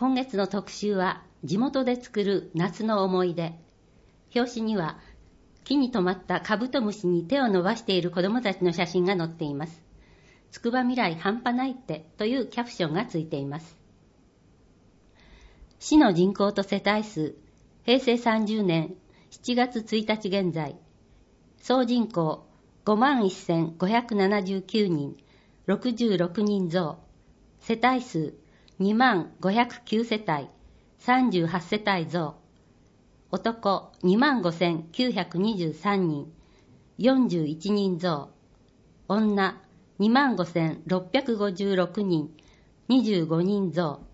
今月の特集は地元で作る夏の思い出。表紙には木に止まったカブトムシに手を伸ばしている子どもたちの写真が載っています。つくばみらい半端ないってというキャプションがついています。市の人口と世帯数、平成30年7月1日現在、総人口51,579人、66人増、世帯数2509世帯、38世帯増、男25,923人、41人増、女25,656人、25人増、